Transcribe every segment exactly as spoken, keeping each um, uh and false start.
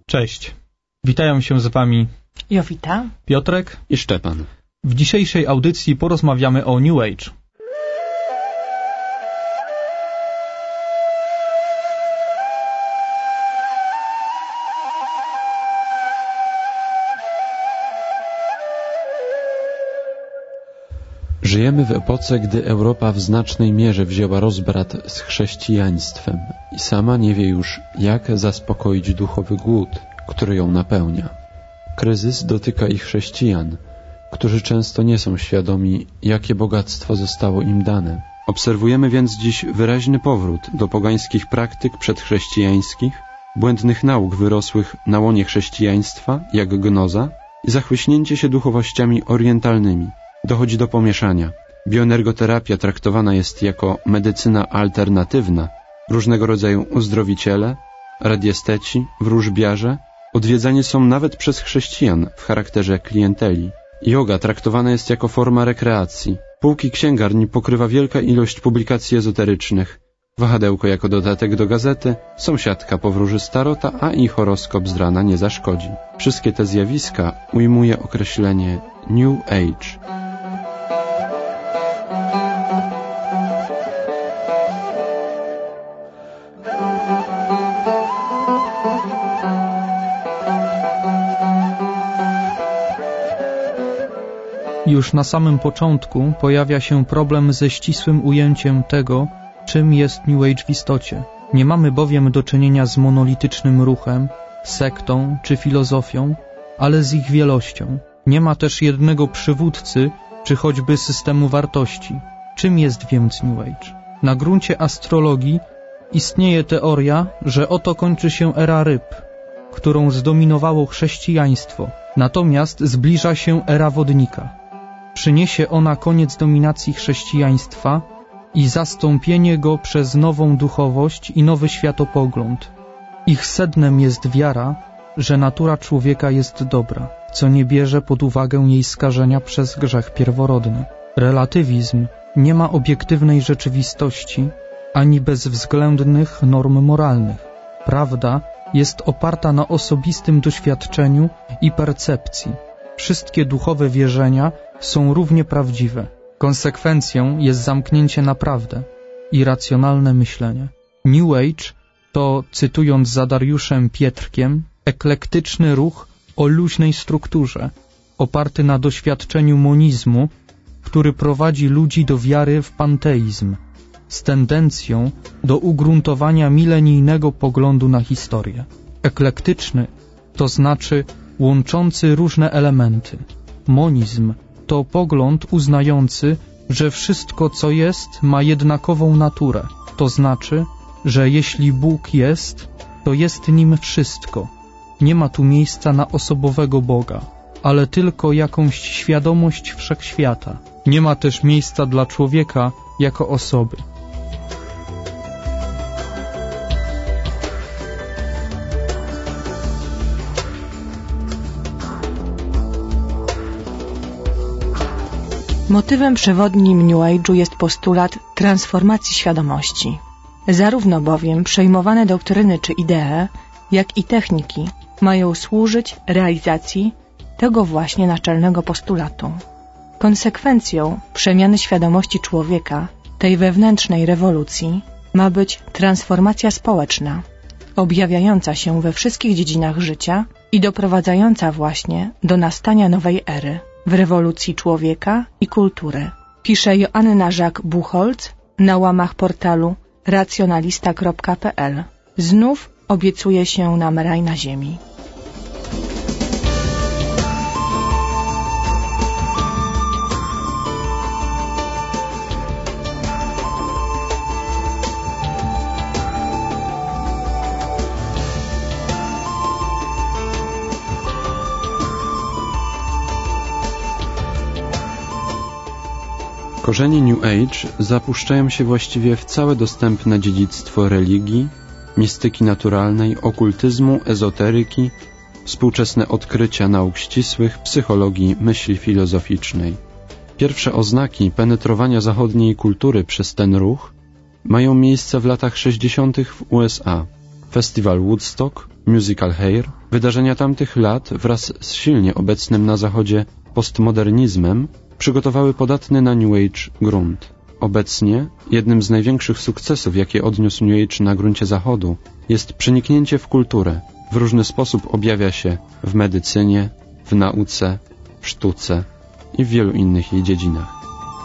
Cześć. Witają się z Wami Jowita, Piotrek i Szczepan. W dzisiejszej audycji porozmawiamy o New Age. Żyjemy w epoce, gdy Europa w znacznej mierze wzięła rozbrat z chrześcijaństwem i sama nie wie już, jak zaspokoić duchowy głód, który ją napełnia. Kryzys dotyka i chrześcijan, którzy często nie są świadomi, jakie bogactwo zostało im dane. Obserwujemy więc dziś wyraźny powrót do pogańskich praktyk przedchrześcijańskich, błędnych nauk wyrosłych na łonie chrześcijaństwa, jak gnoza, i zachłyśnięcie się duchowościami orientalnymi. Dochodzi do pomieszania. Bioenergoterapia traktowana jest jako medycyna alternatywna, różnego rodzaju uzdrowiciele, radiesteci, wróżbiarze odwiedzani są nawet przez chrześcijan w charakterze klienteli. Joga traktowana jest jako forma rekreacji. Półki księgarni pokrywa wielka ilość publikacji ezoterycznych. Wahadełko jako dodatek do gazety, sąsiadka powróży starota, a i horoskop z rana nie zaszkodzi. Wszystkie te zjawiska ujmuje określenie New Age. Już na samym początku pojawia się problem ze ścisłym ujęciem tego, czym jest New Age w istocie. Nie mamy bowiem do czynienia z monolitycznym ruchem, sektą czy filozofią, ale z ich wielością. Nie ma też jednego przywódcy, czy choćby systemu wartości. Czym jest więc New Age? Na gruncie astrologii istnieje teoria, że oto kończy się era ryb, którą zdominowało chrześcijaństwo, natomiast zbliża się era wodnika. Przyniesie ona koniec dominacji chrześcijaństwa i zastąpienie go przez nową duchowość i nowy światopogląd. Ich sednem jest wiara, że natura człowieka jest dobra, co nie bierze pod uwagę jej skażenia przez grzech pierworodny. Relatywizm nie ma obiektywnej rzeczywistości ani bezwzględnych norm moralnych. Prawda jest oparta na osobistym doświadczeniu i percepcji. Wszystkie duchowe wierzenia są równie prawdziwe. Konsekwencją jest zamknięcie na prawdę i racjonalne myślenie. New Age to, cytując za Dariuszem Pietrkiem, eklektyczny ruch o luźnej strukturze, oparty na doświadczeniu monizmu, który prowadzi ludzi do wiary w panteizm, z tendencją do ugruntowania milenijnego poglądu na historię. Eklektyczny to znaczy łączący różne elementy. Monizm to pogląd uznający, że wszystko, co jest, ma jednakową naturę. To znaczy, że jeśli Bóg jest, to jest nim wszystko. Nie ma tu miejsca na osobowego Boga, ale tylko jakąś świadomość wszechświata. Nie ma też miejsca dla człowieka jako osoby. Motywem przewodnim New Age'u jest postulat transformacji świadomości. Zarówno bowiem przejmowane doktryny czy idee, jak i techniki mają służyć realizacji tego właśnie naczelnego postulatu. Konsekwencją przemiany świadomości człowieka, tej wewnętrznej rewolucji, ma być transformacja społeczna, objawiająca się we wszystkich dziedzinach życia i doprowadzająca właśnie do nastania nowej ery w rewolucji człowieka i kultury. Pisze Joanna Żak-Buchholz na łamach portalu racjonalista kropka p l. Znów obiecuje się nam raj na ziemi. Korzenie New Age zapuszczają się właściwie w całe dostępne dziedzictwo religii, mistyki naturalnej, okultyzmu, ezoteryki, współczesne odkrycia nauk ścisłych, psychologii myśli filozoficznej. Pierwsze oznaki penetrowania zachodniej kultury przez ten ruch mają miejsce w latach sześćdziesiątych w U S A. Festiwal Woodstock, musical Hair, wydarzenia tamtych lat wraz z silnie obecnym na zachodzie postmodernizmem przygotowały podatny na New Age grunt. Obecnie jednym z największych sukcesów, jakie odniósł New Age na gruncie zachodu, jest przeniknięcie w kulturę. W różny sposób objawia się w medycynie, w nauce, w sztuce i w wielu innych jej dziedzinach.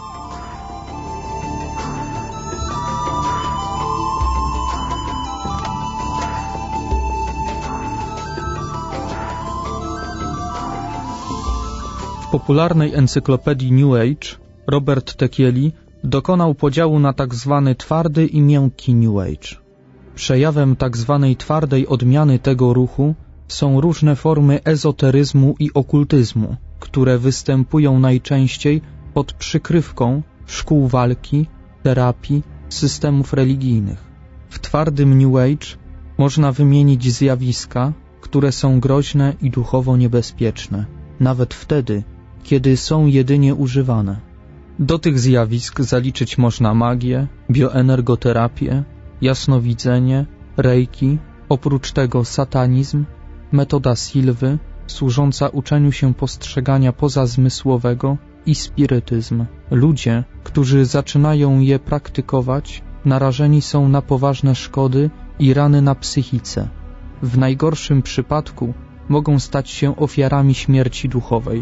W popularnej encyklopedii New Age Robert Tekieli dokonał podziału na tak zwany twardy i miękki New Age. Przejawem tak zwanej twardej odmiany tego ruchu są różne formy ezoteryzmu i okultyzmu, które występują najczęściej pod przykrywką szkół walki, terapii, systemów religijnych. W twardym New Age można wymienić zjawiska, które są groźne i duchowo niebezpieczne, nawet wtedy, kiedy są jedynie używane. Do tych zjawisk zaliczyć można magię, bioenergoterapię, jasnowidzenie, reiki, oprócz tego satanizm, metoda Silwy, służąca uczeniu się postrzegania pozazmysłowego i spirytyzm. Ludzie, którzy zaczynają je praktykować, narażeni są na poważne szkody i rany na psychice. W najgorszym przypadku mogą stać się ofiarami śmierci duchowej.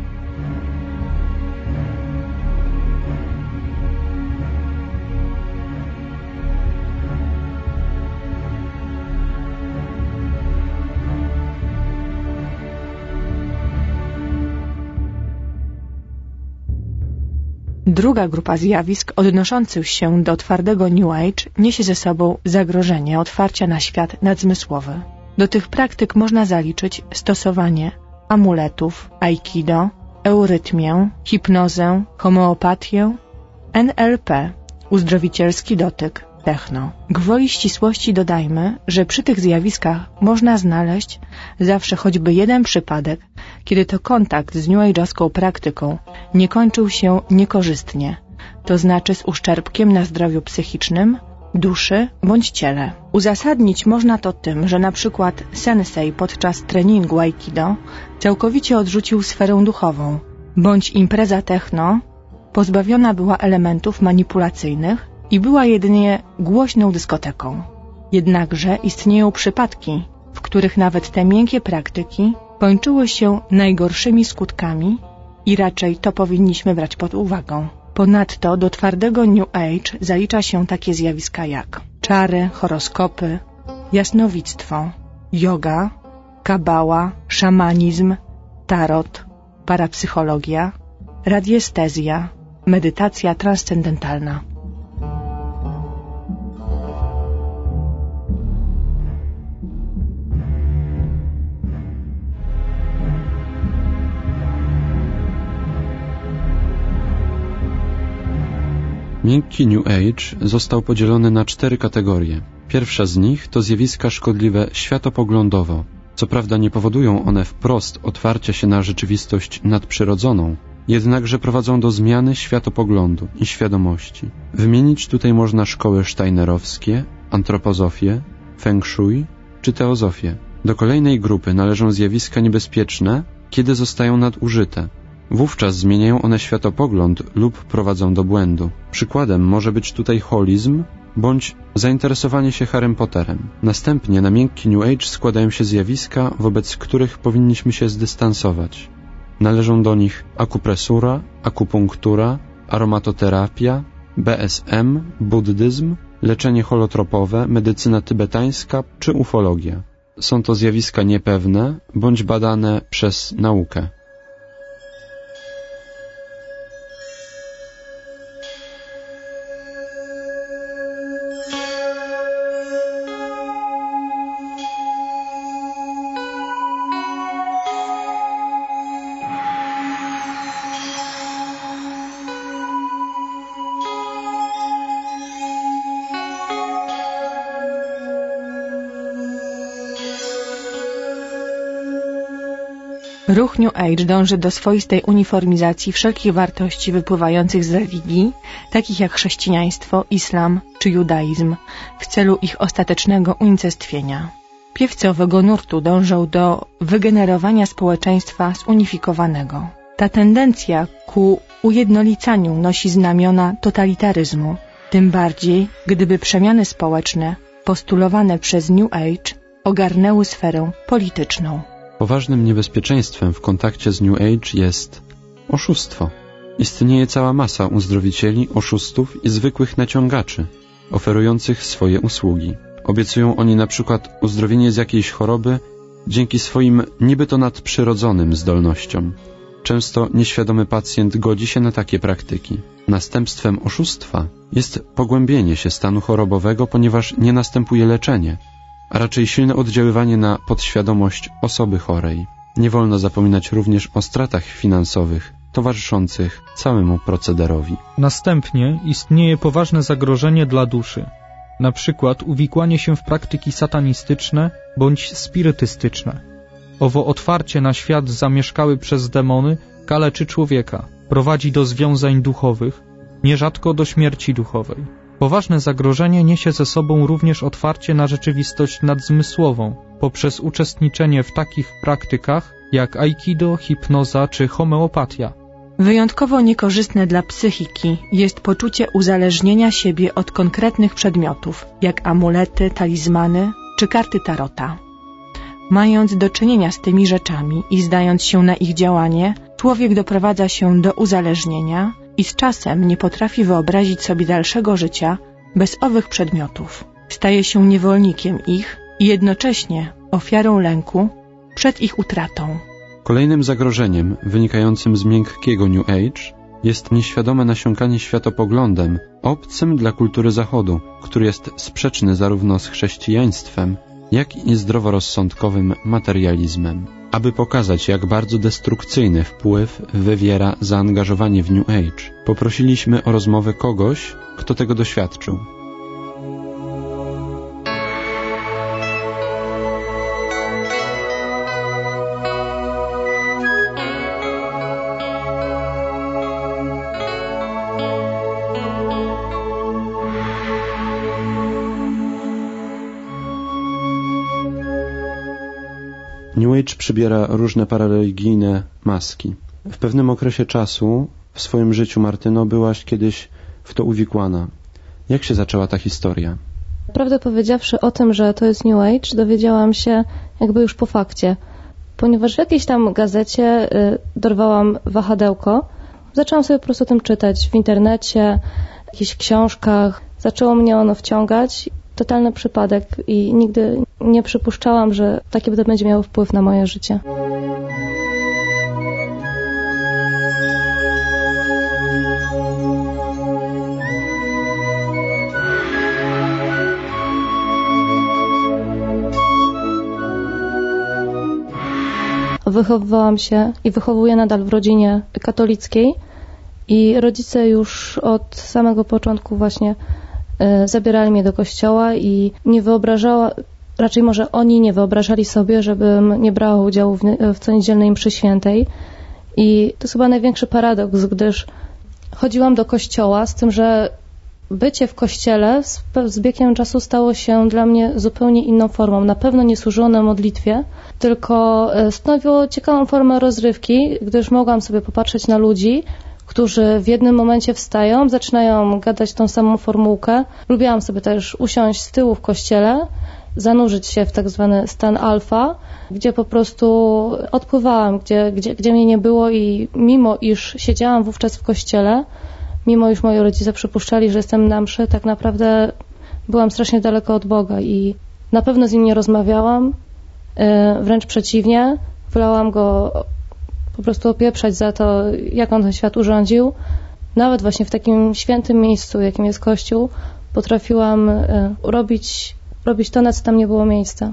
Druga grupa zjawisk odnoszących się do twardego New Age niesie ze sobą zagrożenie otwarcia na świat nadzmysłowy. Do tych praktyk można zaliczyć stosowanie amuletów, aikido, eurytmię, hipnozę, homeopatię, N L P, uzdrowicielski dotyk, techno. Gwoli ścisłości dodajmy, że przy tych zjawiskach można znaleźć zawsze choćby jeden przypadek, kiedy to kontakt z New Age'owską praktyką nie kończył się niekorzystnie, to znaczy z uszczerbkiem na zdrowiu psychicznym, duszy bądź ciele. Uzasadnić można to tym, że na przykład sensei podczas treningu aikido całkowicie odrzucił sferę duchową, bądź impreza techno pozbawiona była elementów manipulacyjnych i była jedynie głośną dyskoteką. Jednakże istnieją przypadki, w których nawet te miękkie praktyki kończyły się najgorszymi skutkami i raczej to powinniśmy brać pod uwagę. Ponadto do twardego New Age zalicza się takie zjawiska jak czary, horoskopy, jasnowictwo, yoga, kabała, szamanizm, tarot, parapsychologia, radiestezja, medytacja transcendentalna. Miękki New Age został podzielony na cztery kategorie. Pierwsza z nich to zjawiska szkodliwe światopoglądowo. Co prawda nie powodują one wprost otwarcia się na rzeczywistość nadprzyrodzoną, jednakże prowadzą do zmiany światopoglądu i świadomości. Wymienić tutaj można szkoły sztajnerowskie, antropozofię, feng shui czy teozofię. Do kolejnej grupy należą zjawiska niebezpieczne, kiedy zostają nadużyte. Wówczas zmieniają one światopogląd lub prowadzą do błędu. Przykładem może być tutaj holizm bądź zainteresowanie się Harrym Potterem. Następnie na miękki New Age składają się zjawiska, wobec których powinniśmy się zdystansować. Należą do nich akupresura, akupunktura, aromatoterapia, B S M, buddyzm, leczenie holotropowe, medycyna tybetańska czy ufologia. Są to zjawiska niepewne bądź badane przez naukę. Ruch New Age dąży do swoistej uniformizacji wszelkich wartości wypływających z religii, takich jak chrześcijaństwo, islam czy judaizm, w celu ich ostatecznego unicestwienia. Piewcy owego nurtu dążą do wygenerowania społeczeństwa zunifikowanego. Ta tendencja ku ujednolicaniu nosi znamiona totalitaryzmu, tym bardziej, gdyby przemiany społeczne postulowane przez New Age ogarnęły sferę polityczną. Poważnym niebezpieczeństwem w kontakcie z New Age jest oszustwo. Istnieje cała masa uzdrowicieli, oszustów i zwykłych naciągaczy, oferujących swoje usługi. Obiecują oni na przykład uzdrowienie z jakiejś choroby dzięki swoim niby to nadprzyrodzonym zdolnościom. Często nieświadomy pacjent godzi się na takie praktyki. Następstwem oszustwa jest pogłębienie się stanu chorobowego, ponieważ nie następuje leczenie, a raczej silne oddziaływanie na podświadomość osoby chorej. Nie wolno zapominać również o stratach finansowych towarzyszących całemu procederowi. Następnie istnieje poważne zagrożenie dla duszy, na przykład uwikłanie się w praktyki satanistyczne bądź spirytystyczne. Owo otwarcie na świat zamieszkały przez demony kaleczy człowieka, prowadzi do związań duchowych, nierzadko do śmierci duchowej. Poważne zagrożenie niesie ze sobą również otwarcie na rzeczywistość nadzmysłową poprzez uczestniczenie w takich praktykach jak aikido, hipnoza czy homeopatia. Wyjątkowo niekorzystne dla psychiki jest poczucie uzależnienia siebie od konkretnych przedmiotów, jak amulety, talizmany czy karty tarota. Mając do czynienia z tymi rzeczami i zdając się na ich działanie, człowiek doprowadza się do uzależnienia i z czasem nie potrafi wyobrazić sobie dalszego życia bez owych przedmiotów. Staje się niewolnikiem ich i jednocześnie ofiarą lęku przed ich utratą. Kolejnym zagrożeniem wynikającym z miękkiego New Age jest nieświadome nasiąkanie światopoglądem obcym dla kultury Zachodu, który jest sprzeczny zarówno z chrześcijaństwem, jak i zdroworozsądkowym materializmem. Aby pokazać, jak bardzo destrukcyjny wpływ wywiera zaangażowanie w New Age, poprosiliśmy o rozmowę kogoś, kto tego doświadczył. New Age przybiera różne parareligijne maski. W pewnym okresie czasu w swoim życiu, Martyno, byłaś kiedyś w to uwikłana. Jak się zaczęła ta historia? Prawdę powiedziawszy, o tym, że to jest New Age, dowiedziałam się jakby już po fakcie. Ponieważ w jakiejś tam gazecie y, dorwałam wahadełko, zaczęłam sobie po prostu o tym czytać w internecie, w jakichś książkach. Zaczęło mnie ono wciągać. Totalny przypadek i nigdy nie przypuszczałam, że takie to będzie miało wpływ na moje życie. Wychowywałam się i wychowuję nadal w rodzinie katolickiej i rodzice już od samego początku właśnie zabierali mnie do kościoła i nie wyobrażała, raczej może oni nie wyobrażali sobie, żebym nie brała udziału w, w co niedzielnej mszy świętej. I to jest chyba największy paradoks, gdyż chodziłam do kościoła z tym, że bycie w kościele z, z biegiem czasu stało się dla mnie zupełnie inną formą. Na pewno nie służyło na modlitwie, tylko stanowiło ciekawą formę rozrywki, gdyż mogłam sobie popatrzeć na ludzi, którzy w jednym momencie wstają, zaczynają gadać tą samą formułkę. Lubiłam sobie też usiąść z tyłu w kościele, zanurzyć się w tak zwany stan alfa, gdzie po prostu odpływałam, gdzie, gdzie, gdzie mnie nie było i mimo iż siedziałam wówczas w kościele, mimo iż moi rodzice przypuszczali, że jestem na mszy, tak naprawdę byłam strasznie daleko od Boga i na pewno z nim nie rozmawiałam, wręcz przeciwnie, wolałam go po prostu opieprzać za to, jak on ten świat urządził. Nawet właśnie w takim świętym miejscu, jakim jest Kościół, potrafiłam robić, robić to, na co tam nie było miejsca.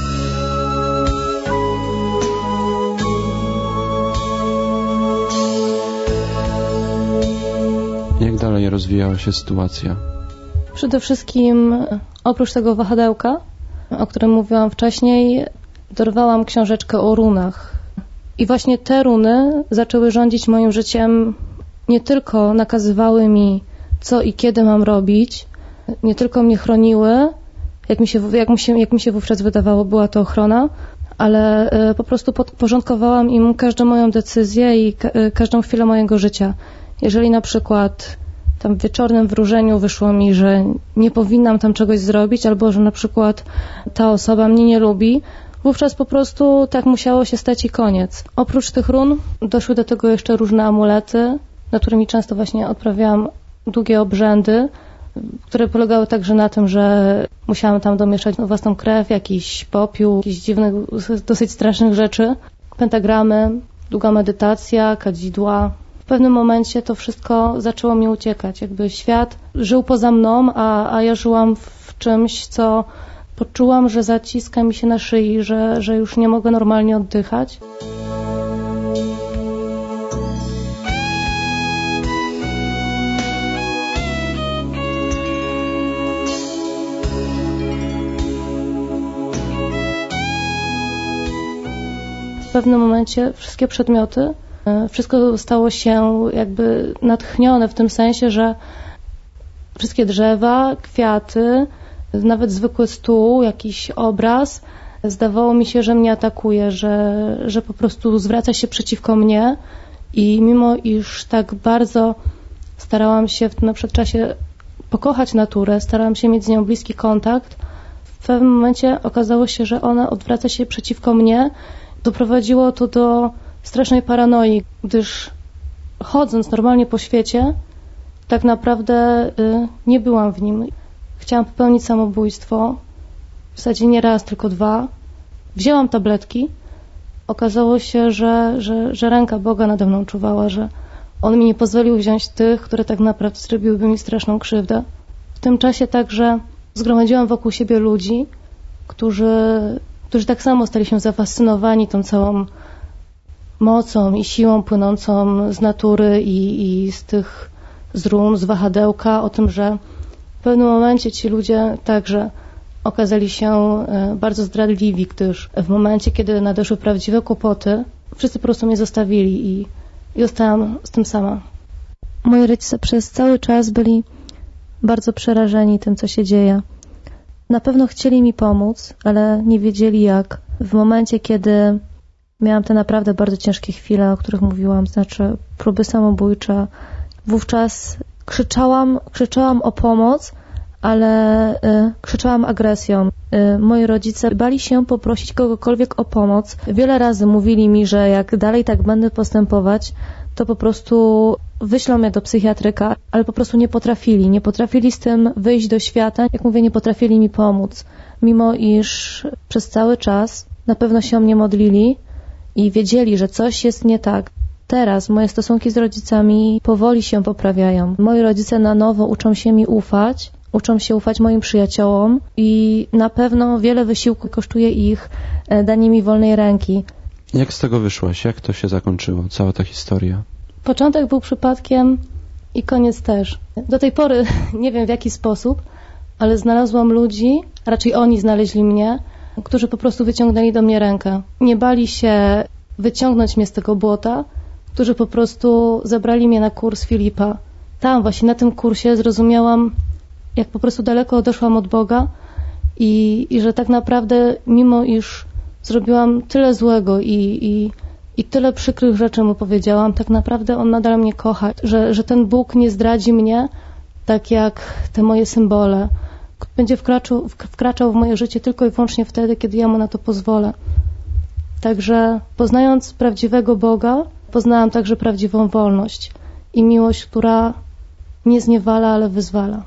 Jak dalej rozwijała się sytuacja? Przede wszystkim, oprócz tego wahadełka, o którym mówiłam wcześniej, dorwałam książeczkę o runach. I właśnie te runy zaczęły rządzić moim życiem, nie tylko nakazywały mi, co i kiedy mam robić, nie tylko mnie chroniły, jak mi się, jak mi się, jak mi się wówczas wydawało, była to ochrona, ale po prostu podporządkowałam im każdą moją decyzję i ka- każdą chwilę mojego życia. Jeżeli na przykład tam w wieczornym wróżeniu wyszło mi, że nie powinnam tam czegoś zrobić, albo że na przykład ta osoba mnie nie lubi, wówczas po prostu tak musiało się stać i koniec. Oprócz tych run doszły do tego jeszcze różne amulety, na którymi często właśnie odprawiałam długie obrzędy, które polegały także na tym, że musiałam tam domieszać własną krew, jakiś popiół, jakichś dziwnych, dosyć strasznych rzeczy, pentagramy, długa medytacja, kadzidła. W pewnym momencie to wszystko zaczęło mi uciekać. Jakby świat żył poza mną, a, a ja żyłam w czymś, co poczułam, że zaciska mi się na szyi, że, że już nie mogę normalnie oddychać. W pewnym momencie wszystkie przedmioty, wszystko stało się jakby natchnione w tym sensie, że wszystkie drzewa, kwiaty, nawet zwykły stół, jakiś obraz, zdawało mi się, że mnie atakuje, że, że po prostu zwraca się przeciwko mnie i mimo iż tak bardzo starałam się w tym na przykład czasie pokochać naturę, starałam się mieć z nią bliski kontakt, w pewnym momencie okazało się, że ona odwraca się przeciwko mnie. Doprowadziło to do strasznej paranoi, gdyż chodząc normalnie po świecie, tak naprawdę y, nie byłam w nim. Chciałam popełnić samobójstwo, w zasadzie nie raz, tylko dwa. Wzięłam tabletki. Okazało się, że, że, że ręka Boga nade mną czuwała, że On mi nie pozwolił wziąć tych, które tak naprawdę zrobiłyby mi straszną krzywdę. W tym czasie także zgromadziłam wokół siebie ludzi, którzy, którzy tak samo stali się zafascynowani tą całą mocą i siłą płynącą z natury i, i z tych z run, z wahadełka, o tym, że w pewnym momencie ci ludzie także okazali się bardzo zdradliwi, gdyż w momencie, kiedy nadeszły prawdziwe kłopoty, wszyscy po prostu mnie zostawili i, i zostałam z tym sama. Moi rodzice przez cały czas byli bardzo przerażeni tym, co się dzieje. Na pewno chcieli mi pomóc, ale nie wiedzieli jak. W momencie, kiedy miałam te naprawdę bardzo ciężkie chwile, o których mówiłam, znaczy próby samobójcze, wówczas krzyczałam, krzyczałam o pomoc, ale y, krzyczałam agresją. Y, moi rodzice bali się poprosić kogokolwiek o pomoc. Wiele razy mówili mi, że jak dalej tak będę postępować, to po prostu wyślą mnie do psychiatryka, ale po prostu nie potrafili. Nie potrafili z tym wyjść do świata. Jak mówię, nie potrafili mi pomóc. Mimo iż przez cały czas na pewno się o mnie modlili i wiedzieli, że coś jest nie tak. Teraz moje stosunki z rodzicami powoli się poprawiają. Moi rodzice na nowo uczą się mi ufać, uczą się ufać moim przyjaciołom i na pewno wiele wysiłku kosztuje ich danie mi wolnej ręki. Jak z tego wyszłaś? Jak to się zakończyło? Cała ta historia? Początek był przypadkiem i koniec też. Do tej pory nie wiem w jaki sposób, ale znalazłam ludzi, raczej oni znaleźli mnie, którzy po prostu wyciągnęli do mnie rękę. Nie bali się wyciągnąć mnie z tego błota, którzy po prostu zabrali mnie na kurs Filipa. Tam właśnie na tym kursie zrozumiałam, jak po prostu daleko odeszłam od Boga i, i że tak naprawdę mimo iż zrobiłam tyle złego i, i, i tyle przykrych rzeczy mu powiedziałam, tak naprawdę On nadal mnie kocha, że, że ten Bóg nie zdradzi mnie tak jak te moje symbole. Będzie wkraczał, wkraczał w moje życie tylko i wyłącznie wtedy, kiedy ja Mu na to pozwolę. Także poznając prawdziwego Boga, poznałam także prawdziwą wolność i miłość, która nie zniewala, ale wyzwala.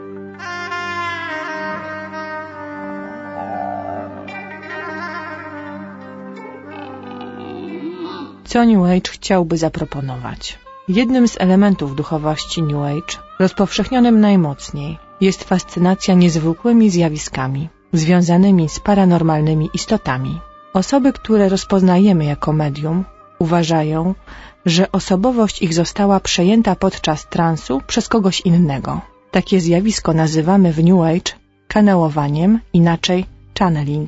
Co New Age chciałby zaproponować? Jednym z elementów duchowości New Age, rozpowszechnionym najmocniej, jest fascynacja niezwykłymi zjawiskami, związanymi z paranormalnymi istotami. Osoby, które rozpoznajemy jako medium, uważają, że osobowość ich została przejęta podczas transu przez kogoś innego. Takie zjawisko nazywamy w New Age kanałowaniem, inaczej channeling. W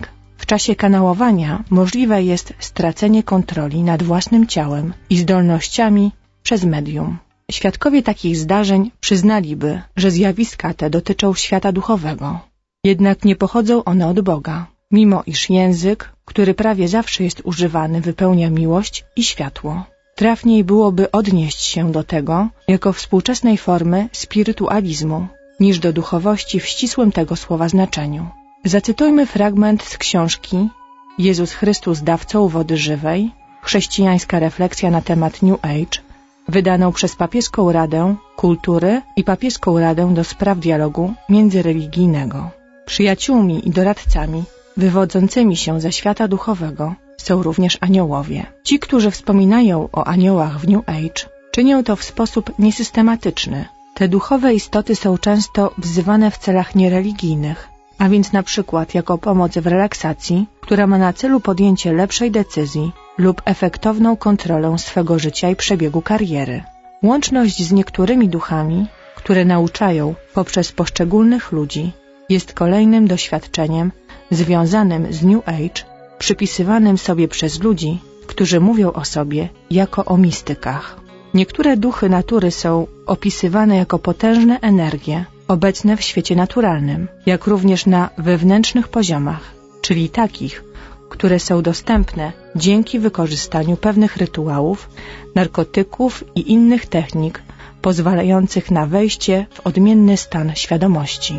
W czasie kanałowania możliwe jest stracenie kontroli nad własnym ciałem i zdolnościami przez medium. Świadkowie takich zdarzeń przyznaliby, że zjawiska te dotyczą świata duchowego. Jednak nie pochodzą one od Boga, mimo iż język, który prawie zawsze jest używany, wypełnia miłość i światło. Trafniej byłoby odnieść się do tego jako współczesnej formy spirytualizmu, niż do duchowości w ścisłym tego słowa znaczeniu. Zacytujmy fragment z książki Jezus Chrystus dawcą wody żywej, chrześcijańska refleksja na temat New Age, wydaną przez Papieską Radę Kultury i Papieską Radę do Spraw Dialogu Międzyreligijnego. Przyjaciółmi i doradcami wywodzącymi się ze świata duchowego są również aniołowie. Ci, którzy wspominają o aniołach w New Age, czynią to w sposób niesystematyczny. Te duchowe istoty są często wzywane w celach niereligijnych, a więc na przykład jako pomoc w relaksacji, która ma na celu podjęcie lepszej decyzji lub efektowną kontrolę swego życia i przebiegu kariery. Łączność z niektórymi duchami, które nauczają poprzez poszczególnych ludzi, jest kolejnym doświadczeniem związanym z New Age, przypisywanym sobie przez ludzi, którzy mówią o sobie jako o mistykach. Niektóre duchy natury są opisywane jako potężne energie obecne w świecie naturalnym, jak również na wewnętrznych poziomach, czyli takich, które są dostępne dzięki wykorzystaniu pewnych rytuałów, narkotyków i innych technik pozwalających na wejście w odmienny stan świadomości.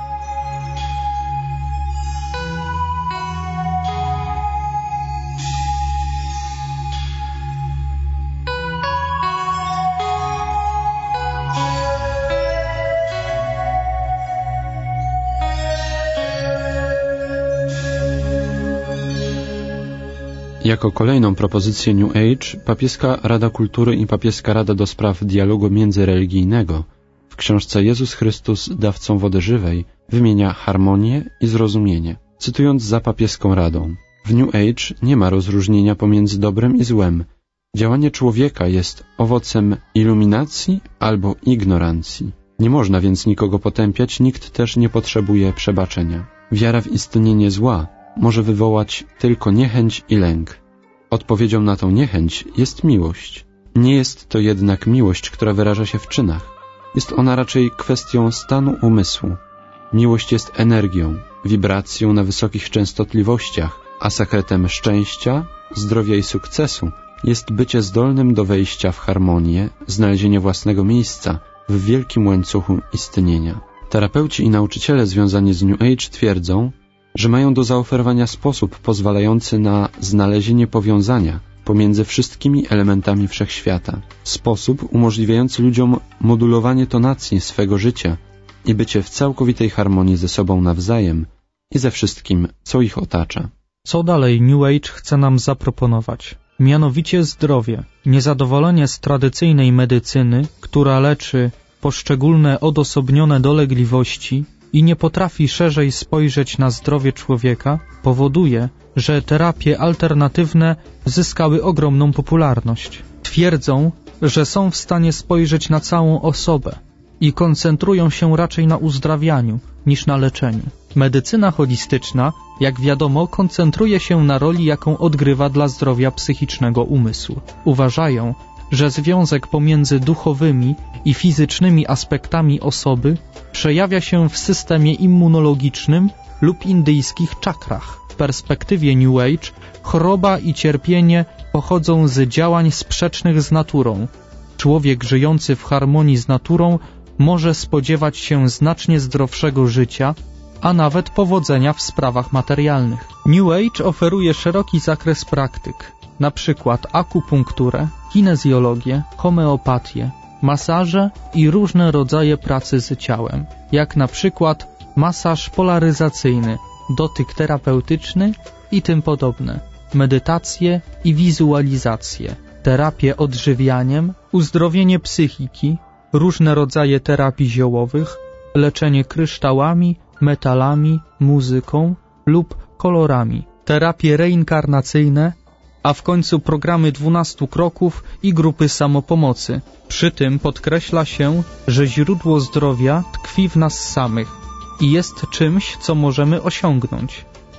Jako kolejną propozycję New Age Papieska Rada Kultury i Papieska Rada do Spraw Dialogu Międzyreligijnego w książce Jezus Chrystus dawcą wody żywej wymienia harmonię i zrozumienie. Cytując za Papieską Radą: w New Age nie ma rozróżnienia pomiędzy dobrem i złem. Działanie człowieka jest owocem iluminacji albo ignorancji. Nie można więc nikogo potępiać, nikt też nie potrzebuje przebaczenia. Wiara w istnienie zła może wywołać tylko niechęć i lęk. Odpowiedzią na tą niechęć jest miłość. Nie jest to jednak miłość, która wyraża się w czynach. Jest ona raczej kwestią stanu umysłu. Miłość jest energią, wibracją na wysokich częstotliwościach, a sekretem szczęścia, zdrowia i sukcesu jest bycie zdolnym do wejścia w harmonię, znalezienie własnego miejsca w wielkim łańcuchu istnienia. Terapeuci i nauczyciele związani z New Age twierdzą, że mają do zaoferowania sposób pozwalający na znalezienie powiązania pomiędzy wszystkimi elementami wszechświata. Sposób umożliwiający ludziom modulowanie tonacji swego życia i bycie w całkowitej harmonii ze sobą nawzajem i ze wszystkim, co ich otacza. Co dalej New Age chce nam zaproponować? Mianowicie zdrowie, niezadowolenie z tradycyjnej medycyny, która leczy poszczególne odosobnione dolegliwości i nie potrafi szerzej spojrzeć na zdrowie człowieka, powoduje, że terapie alternatywne zyskały ogromną popularność. Twierdzą, że są w stanie spojrzeć na całą osobę i koncentrują się raczej na uzdrawianiu niż na leczeniu. Medycyna holistyczna, jak wiadomo, koncentruje się na roli, jaką odgrywa dla zdrowia psychicznego umysłu. Uważają, że związek pomiędzy duchowymi i fizycznymi aspektami osoby przejawia się w systemie immunologicznym lub indyjskich czakrach. W perspektywie New Age choroba i cierpienie pochodzą z działań sprzecznych z naturą. Człowiek żyjący w harmonii z naturą może spodziewać się znacznie zdrowszego życia, a nawet powodzenia w sprawach materialnych. New Age oferuje szeroki zakres praktyk, na przykład akupunkturę, kinezjologię, homeopatię, masaże i różne rodzaje pracy z ciałem, jak na przykład masaż polaryzacyjny, dotyk terapeutyczny i tym podobne, medytacje i wizualizacje, terapię odżywianiem, uzdrowienie psychiki, różne rodzaje terapii ziołowych, leczenie kryształami, metalami, muzyką lub kolorami, terapie reinkarnacyjne, a w końcu programy dwunastu kroków i grupy samopomocy. Przy tym podkreśla się, że źródło zdrowia tkwi w nas samych i jest czymś, co możemy osiągnąć.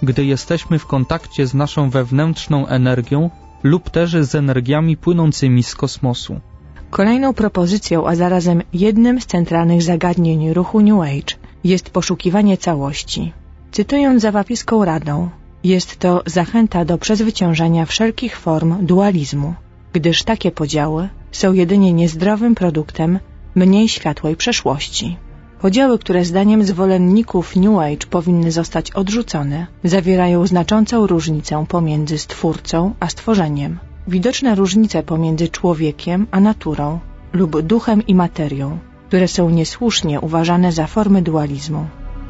gdy jesteśmy w kontakcie z naszą wewnętrzną energią lub też z energiami płynącymi z kosmosu. Kolejną propozycją, a zarazem jednym z centralnych zagadnień ruchu New Age jest poszukiwanie całości. Cytując Zawapieską Radą, jest to zachęta do przezwyciężenia wszelkich form dualizmu, gdyż takie podziały są jedynie niezdrowym produktem mniej światłej przeszłości. Podziały, które zdaniem zwolenników New Age powinny zostać odrzucone, zawierają znaczącą różnicę pomiędzy stwórcą a stworzeniem. Widoczne różnice pomiędzy człowiekiem a naturą lub duchem i materią, które są niesłusznie uważane za formy dualizmu.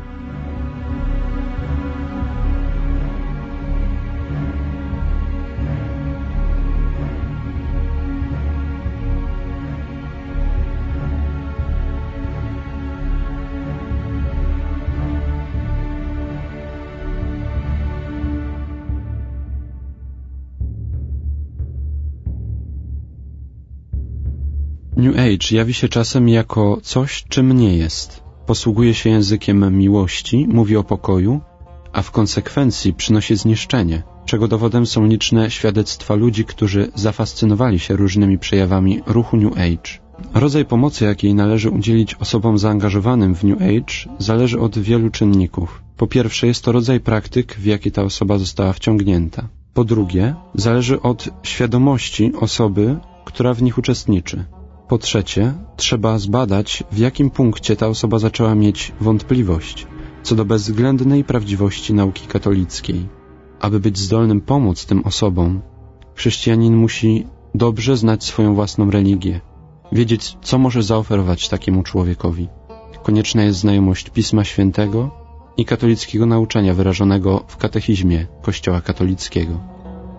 New Age jawi się czasem jako coś, czym nie jest. Posługuje się językiem miłości, mówi o pokoju, a w konsekwencji przynosi zniszczenie, czego dowodem są liczne świadectwa ludzi, którzy zafascynowali się różnymi przejawami ruchu New Age. Rodzaj pomocy, jakiej należy udzielić osobom zaangażowanym w New Age, zależy od wielu czynników. Po pierwsze, jest to rodzaj praktyk, w jaki ta osoba została wciągnięta. Po drugie, zależy od świadomości osoby, która w nich uczestniczy. Po trzecie, trzeba zbadać, w jakim punkcie ta osoba zaczęła mieć wątpliwość co do bezwzględnej prawdziwości nauki katolickiej. Aby być zdolnym pomóc tym osobom, chrześcijanin musi dobrze znać swoją własną religię, wiedzieć, co może zaoferować takiemu człowiekowi. Konieczna jest znajomość Pisma Świętego i katolickiego nauczania wyrażonego w katechizmie Kościoła katolickiego.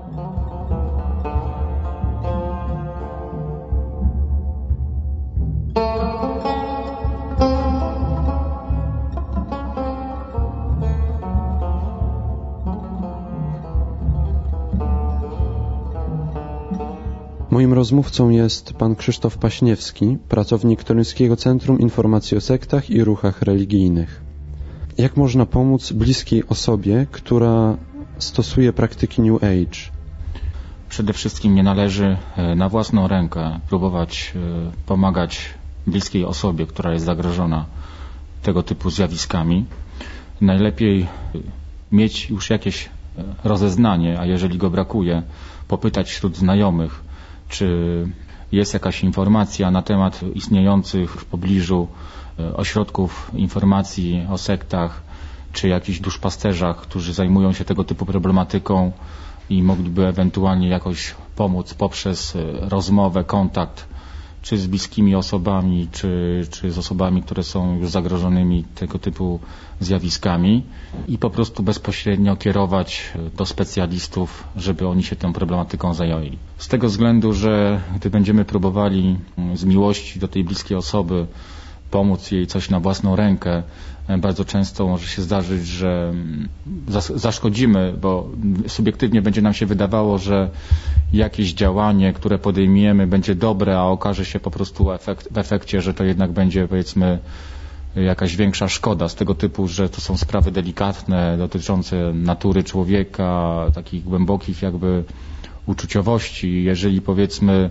Moim rozmówcą jest pan Krzysztof Paśniewski, pracownik Toruńskiego Centrum Informacji o Sektach i Ruchach Religijnych. Jak można pomóc bliskiej osobie, która stosuje praktyki New Age? Przede wszystkim nie należy na własną rękę próbować pomagać bliskiej osobie, która jest zagrożona tego typu zjawiskami. Najlepiej mieć już jakieś rozeznanie, a jeżeli go brakuje, popytać wśród znajomych, czy jest jakaś informacja na temat istniejących w pobliżu ośrodków informacji o sektach, czy jakichś duszpasterzach, którzy zajmują się tego typu problematyką i mogliby ewentualnie jakoś pomóc poprzez rozmowę, kontakt, czy z bliskimi osobami, czy, czy z osobami, które są już zagrożonymi tego typu zjawiskami i po prostu bezpośrednio kierować do specjalistów, żeby oni się tą problematyką zajęli. Z tego względu, że gdy będziemy próbowali z miłości do tej bliskiej osoby pomóc jej coś na własną rękę, bardzo często może się zdarzyć, że zaszkodzimy, bo subiektywnie będzie nam się wydawało, że jakieś działanie, które podejmiemy, będzie dobre, a okaże się po prostu efekt, w efekcie, że to jednak będzie, powiedzmy, jakaś większa szkoda z tego typu, że to są sprawy delikatne, dotyczące natury człowieka, takich głębokich jakby uczuciowości. Jeżeli, powiedzmy,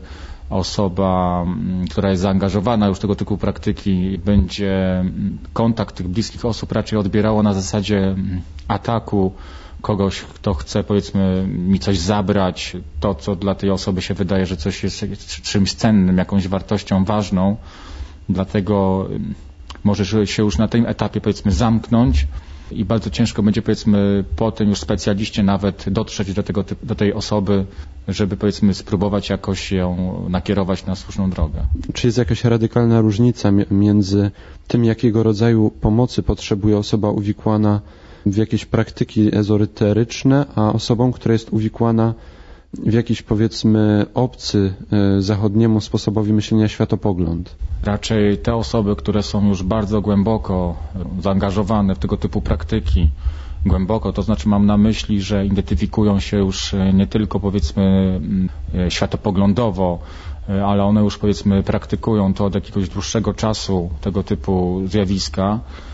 osoba, która jest zaangażowana już w tego typu praktyki, będzie kontakt tych bliskich osób raczej odbierało na zasadzie ataku kogoś, kto chce, powiedzmy, mi coś zabrać, to, co dla tej osoby się wydaje, że coś jest czymś cennym, jakąś wartością ważną, dlatego może się już na tym etapie, powiedzmy, zamknąć i bardzo ciężko będzie, powiedzmy, potem już specjaliście nawet dotrzeć do, tego, do tej osoby, żeby, powiedzmy, spróbować jakoś ją nakierować na słuszną drogę. Czy jest jakaś radykalna różnica między tym, jakiego rodzaju pomocy potrzebuje osoba uwikłana w jakieś praktyki ezoteryczne, a osobą, która jest uwikłana w jakiś, powiedzmy, obcy zachodniemu sposobowi myślenia światopogląd? Raczej te osoby, które są już bardzo głęboko zaangażowane w tego typu praktyki, głęboko, to znaczy mam na myśli, że identyfikują się już nie tylko, powiedzmy, światopoglądowo, ale one już, powiedzmy, praktykują to od jakiegoś dłuższego czasu, tego typu zjawiska.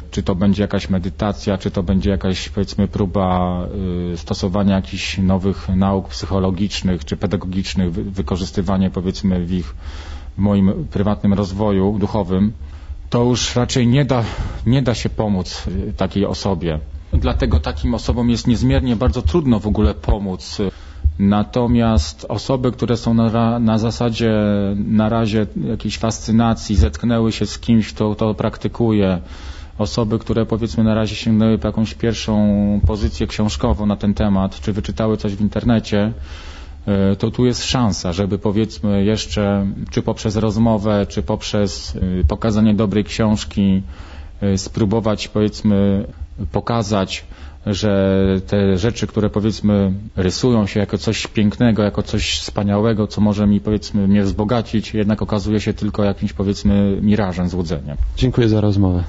czy to będzie jakaś medytacja, czy to będzie jakaś, powiedzmy, próba stosowania jakichś nowych nauk psychologicznych czy pedagogicznych, wykorzystywanie, powiedzmy, w ich w moim prywatnym rozwoju duchowym, to już raczej nie da, nie da się pomóc takiej osobie. Dlatego takim osobom jest niezmiernie bardzo trudno w ogóle pomóc. Natomiast osoby, które są na, na zasadzie na razie jakiejś fascynacji, zetknęły się z kimś, kto to praktykuje, osoby, które powiedzmy na razie sięgnęły po jakąś pierwszą pozycję książkową na ten temat, czy wyczytały coś w internecie, to tu jest szansa, żeby powiedzmy jeszcze, czy poprzez rozmowę, czy poprzez pokazanie dobrej książki, spróbować, powiedzmy, pokazać, że te rzeczy, które, powiedzmy, rysują się jako coś pięknego, jako coś wspaniałego, co może mi, powiedzmy, mnie wzbogacić, jednak okazuje się tylko jakimś, powiedzmy, mirażem, złudzeniem. Dziękuję za rozmowę.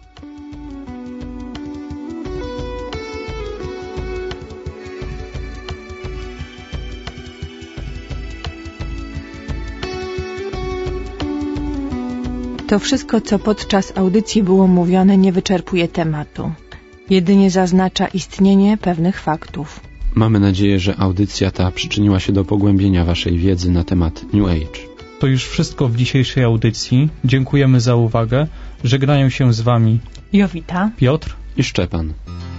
To wszystko, co podczas audycji było mówione, nie wyczerpuje tematu. Jedynie zaznacza istnienie pewnych faktów. Mamy nadzieję, że audycja ta przyczyniła się do pogłębienia waszej wiedzy na temat New Age. To już wszystko w dzisiejszej audycji. Dziękujemy za uwagę. Żegnają się z wami Jowita, Piotr i Szczepan.